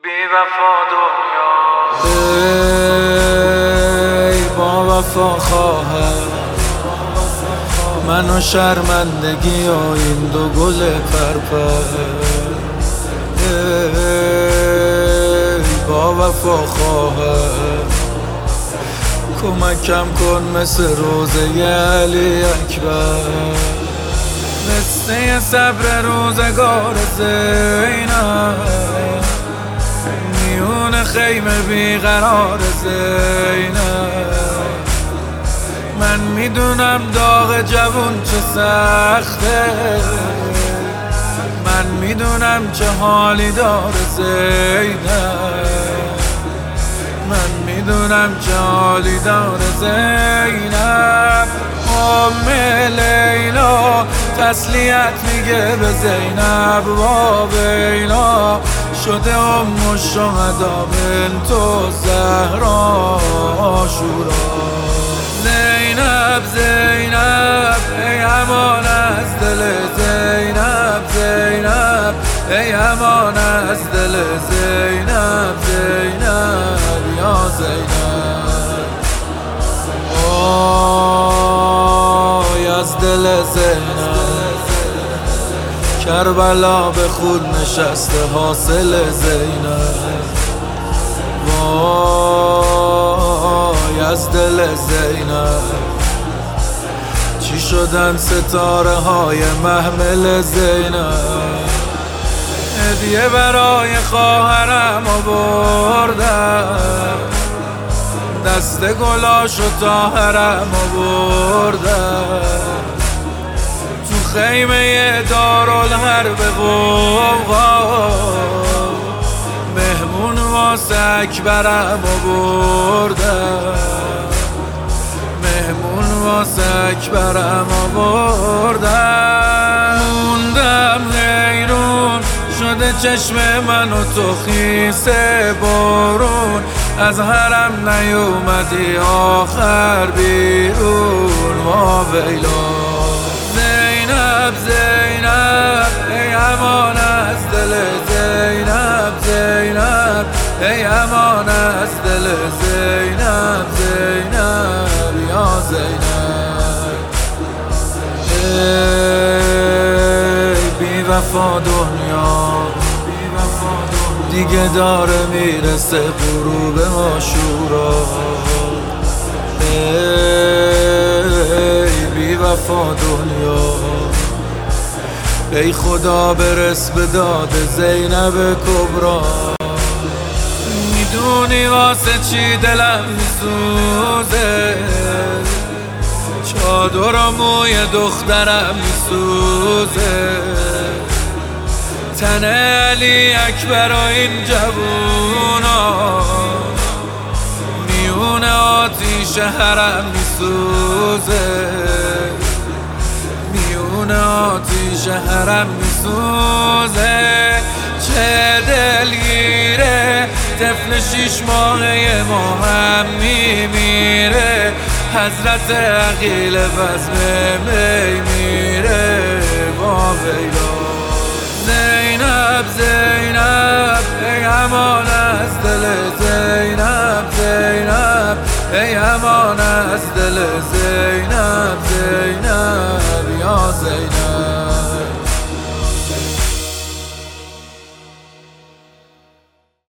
بی وفا دنیا ای با وفا خواهر من و شرمندگی و این دو گل پرپر. ای با وفا خواهر کمکم کن مثل روزه علی اکبر، مثل صبر روزگار زینب میون خیمه بیقرار زینب. من میدونم داغ جوون چه سخته، من میدونم چه حالی داره زینب، من میدونم چه حالی داره زینب. لیلا تسلیت میگه به زینب و بیلا شده الشهدا بنت زهرا عاشورا. زینب زینب ای امان از دل زینب، زینب ای امان از دل زینب، زینب یا زینب آی از دل زینب. کربلا به خود نشسته حاصل زینب، وای از دل زینب. چی شدن ستاره های محمل زینب؟ هدیه برای خواهرم آوردم، دست گلاش و طاهرم آوردم. تو خیمه دارالحرب قوقا مهمون واسه اکبرم آوردم، مهمون واسه اکبرم آوردم. موندم حیرون شده چشم من و تو خیسه بارون، از حرم نیومدی آخر بیرون و ویلا. زینب زینب ای امان از دل زینب، زینب ای امان از دل زینب، زینب یا زینب. ای بی وفا دنیا دیگه داره میرسه غروب عاشورا. ای بی وفا دنیا ای خدا برس به داد زینب کبرا. میدونی واسه چی دلم میسوزه، چادر و موی دخترم میسوزه، تن علی اکبر و این جوونا میون آتیش حرم میسوزه، میون آتیش حرم میسوزه. چه دلگیره طفل 6 ماهه ما هم میمیره، حضرت عقیل بزم می میره با ویلا. زینب زینب